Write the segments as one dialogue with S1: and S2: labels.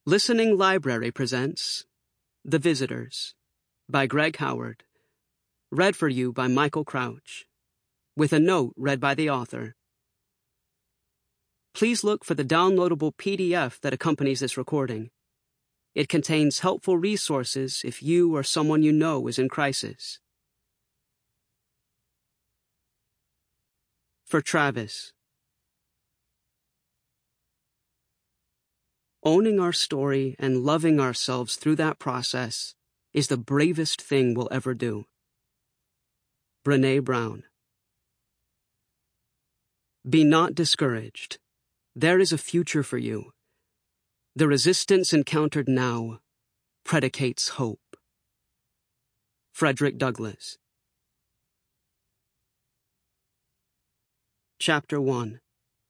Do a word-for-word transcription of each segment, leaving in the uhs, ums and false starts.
S1: Listening Library presents The Visitors by Greg Howard, read for you by Michael Crouch, with a note read by the author. Please look for the downloadable P D F that accompanies this recording. It contains helpful resources if you or someone you know is in crisis. For Travis. Owning our story and loving ourselves through that process is the bravest thing we'll ever do. Brené Brown. Be not discouraged. There is a future for you. The resistance encountered now predicates hope. Frederick Douglass. Chapter one.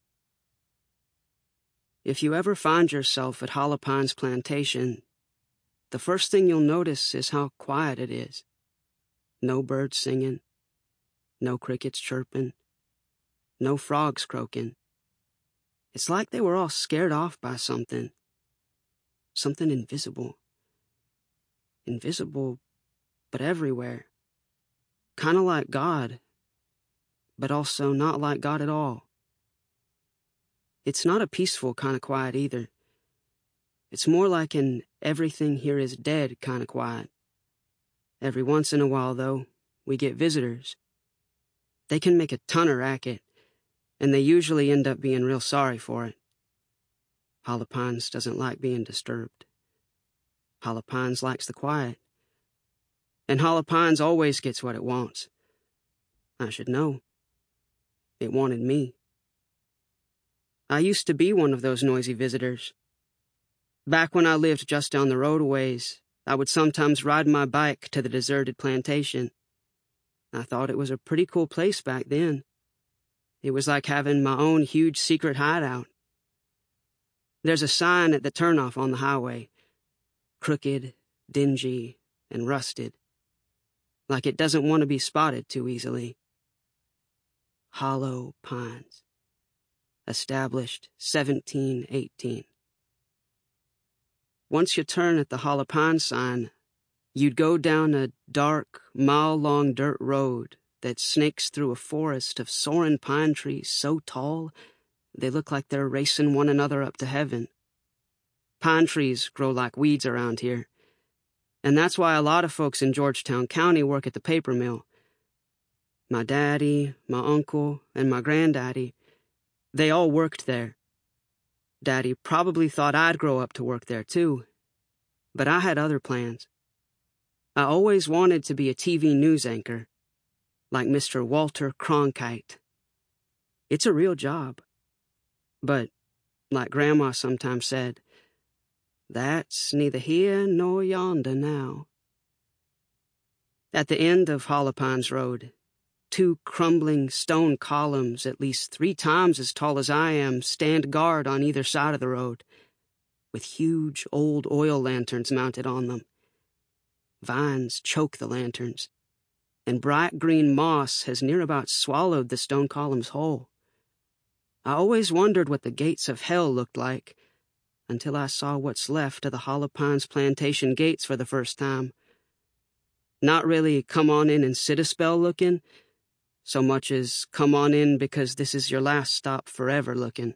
S1: If you ever find yourself at Hollow Pines Plantation, the first thing you'll notice is how quiet it is. No birds singing, no crickets chirping, no frogs croaking. It's like they were all scared off by something. Something invisible. Invisible, but everywhere. Kind of like God, but also not like God at all. It's not a peaceful kind of quiet either. It's more like an everything here is dead kind of quiet. Every once in a while, though, we get visitors. They can make a ton of racket, and they usually end up being real sorry for it. Hollow Pines doesn't like being disturbed. Hollow Pines likes the quiet. And Hollow Pines always gets what it wants. I should know. It wanted me. I used to be one of those noisy visitors. Back when I lived just down the road a ways, I would sometimes ride my bike to the deserted plantation. I thought it was a pretty cool place back then. It was like having my own huge secret hideout. There's a sign at the turnoff on the highway. Crooked, dingy, and rusted. Like it doesn't want to be spotted too easily. Hollow Pines. Established seventeen eighteen. Once you turn at the Hollow Pines sign, you'd go down a dark, mile-long dirt road that snakes through a forest of soaring pine trees so tall they look like they're racing one another up to heaven. Pine trees grow like weeds around here, and that's why a lot of folks in Georgetown County work at the paper mill. My daddy, my uncle, and my granddaddy, they all worked there. Daddy probably thought I'd grow up to work there too, but I had other plans. I always wanted to be a T V news anchor, like Mister Walter Cronkite. It's a real job. But, like Grandma sometimes said, that's neither here nor yonder now. At the end of Hollow Pines Road, two crumbling stone columns at least three times as tall as I am stand guard on either side of the road, with huge old oil lanterns mounted on them. Vines choke the lanterns, and bright green moss has near about swallowed the stone columns whole. I always wondered what the gates of hell looked like, until I saw what's left of the Hollow Pines Plantation gates for the first time. Not really come on in and sit a spell looking, so much as come on in because this is your last stop forever looking.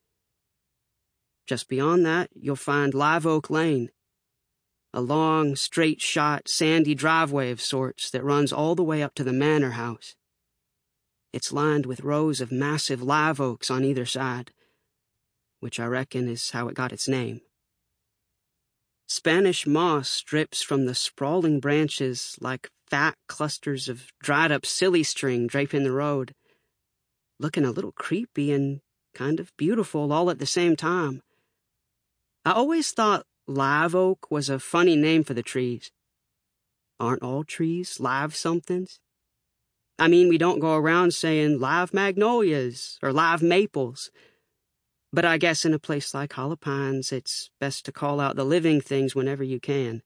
S1: Just beyond that, you'll find Live Oak Lane, a long, straight-shot, sandy driveway of sorts that runs all the way up to the manor house. It's lined with rows of massive live oaks on either side, which I reckon is how it got its name. Spanish moss drips from the sprawling branches like fat clusters of dried-up silly string draping the road, looking a little creepy and kind of beautiful all at the same time. I always thought live oak was a funny name for the trees. Aren't all trees live somethings? I mean, we don't go around saying live magnolias or live maples. But I guess in a place like Hollow Pines, it's best to call out the living things whenever you can.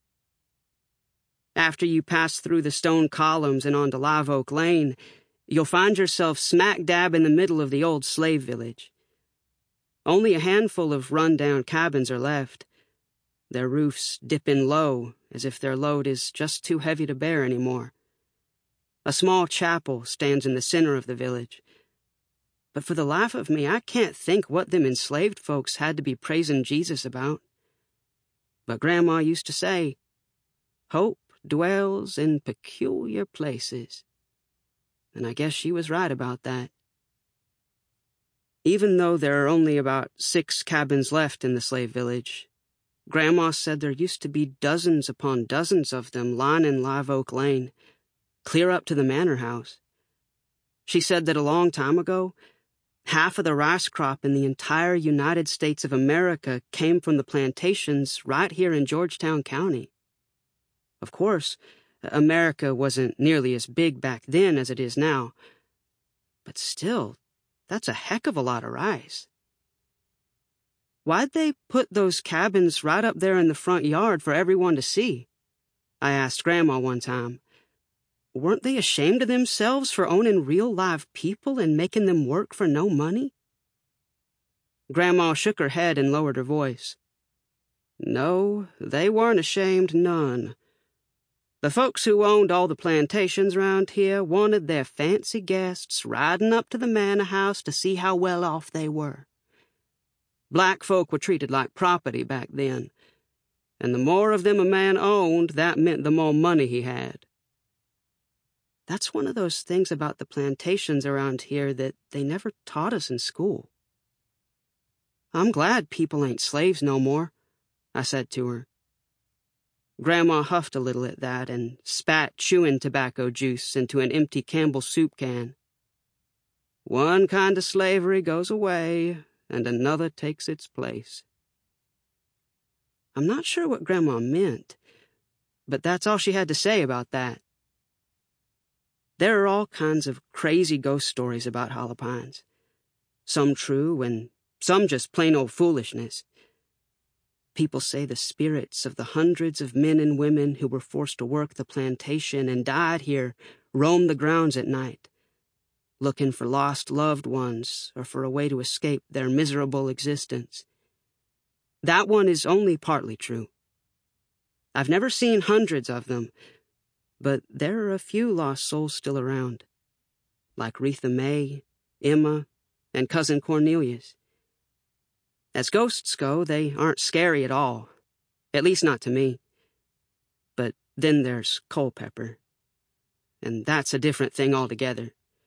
S1: After you pass through the stone columns and onto Live Oak Lane, you'll find yourself smack dab in the middle of the old slave village. Only a handful of run-down cabins are left, their roofs dipping low as if their load is just too heavy to bear anymore. A small chapel stands in the center of the village. But for the life of me, I can't think what them enslaved folks had to be praising Jesus about. But Grandma used to say, "Hope dwells in peculiar places." And I guess she was right about that. Even though there are only about six cabins left in the slave village, Grandma said there used to be dozens upon dozens of them lining Live Oak Lane, clear up to the manor house. She said that a long time ago, half of the rice crop in the entire United States of America came from the plantations right here in Georgetown County. Of course, America wasn't nearly as big back then as it is now, but still, that's a heck of a lot of rice. Why'd they put those cabins right up there in the front yard for everyone to see? I asked Grandma one time. Weren't they ashamed of themselves for owning real live people and making them work for no money? Grandma shook her head and lowered her voice. No, they weren't ashamed none. The folks who owned all the plantations round here wanted their fancy guests riding up to the manor house to see how well off they were. Black folk were treated like property back then, and the more of them a man owned, that meant the more money he had. That's one of those things about the plantations around here that they never taught us in school. I'm glad people ain't slaves no more, I said to her. Grandma huffed a little at that and spat chewing tobacco juice into an empty Campbell's soup can. One kind of slavery goes away, and another takes its place. I'm not sure what Grandma meant, but that's all she had to say about that. There are all kinds of crazy ghost stories about Hollow Pines. Some true and some just plain old foolishness. People say the spirits of the hundreds of men and women who were forced to work the plantation and died here roam the grounds at night, looking for lost loved ones or for a way to escape their miserable existence. That one is only partly true. I've never seen hundreds of them, but there are a few lost souls still around, like Retha May, Emma, and Cousin Cornelius. As ghosts go, they aren't scary at all, at least not to me. But then there's Culpepper, and that's a different thing altogether.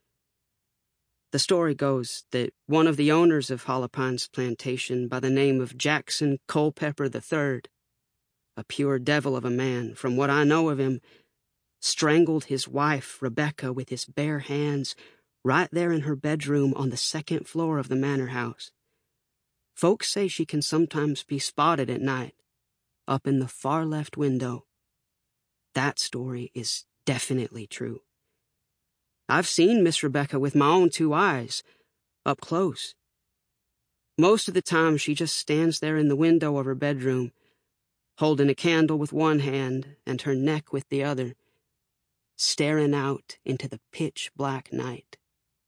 S1: The story goes that one of the owners of Hollow Pines plantation by the name of Jackson Culpepper the Third, a pure devil of a man, from what I know of him, strangled his wife, Rebecca, with his bare hands right there in her bedroom on the second floor of the manor house. Folks say she can sometimes be spotted at night, up in the far left window. That story is definitely true. I've seen Miss Rebecca with my own two eyes, up close. Most of the time she just stands there in the window of her bedroom, holding a candle with one hand and her neck with the other, staring out into the pitch-black night.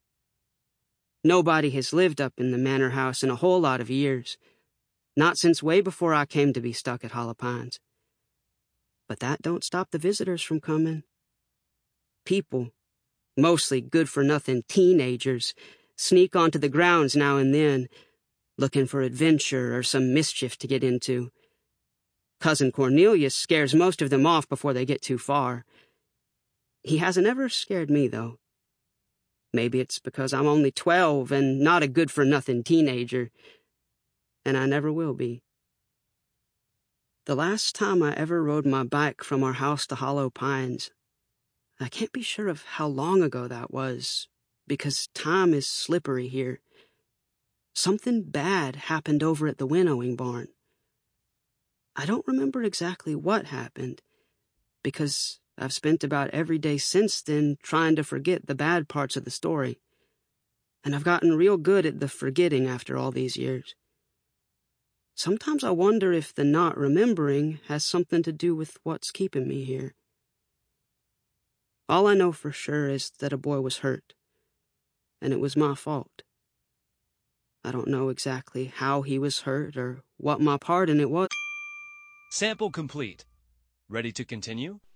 S1: Nobody has lived up in the manor house in a whole lot of years, not since way before I came to be stuck at Hollow Pines. But that don't stop the visitors from coming. People, mostly good-for-nothing teenagers, sneak onto the grounds now and then, looking for adventure or some mischief to get into. Cousin Cornelius scares most of them off before they get too far. He hasn't ever scared me, though. Maybe it's because I'm only twelve and not a good-for-nothing teenager, and I never will be. The last time I ever rode my bike from our house to Hollow Pines, I can't be sure of how long ago that was, because time is slippery here. Something bad happened over at the winnowing barn. I don't remember exactly what happened, because I've spent about every day since then trying to forget the bad parts of the story, and I've gotten real good at the forgetting after all these years. Sometimes I wonder if the not remembering has something to do with what's keeping me here. All I know for sure is that a boy was hurt, and it was my fault. I don't know exactly how he was hurt or what my part in it was.
S2: Sample complete. Ready to continue?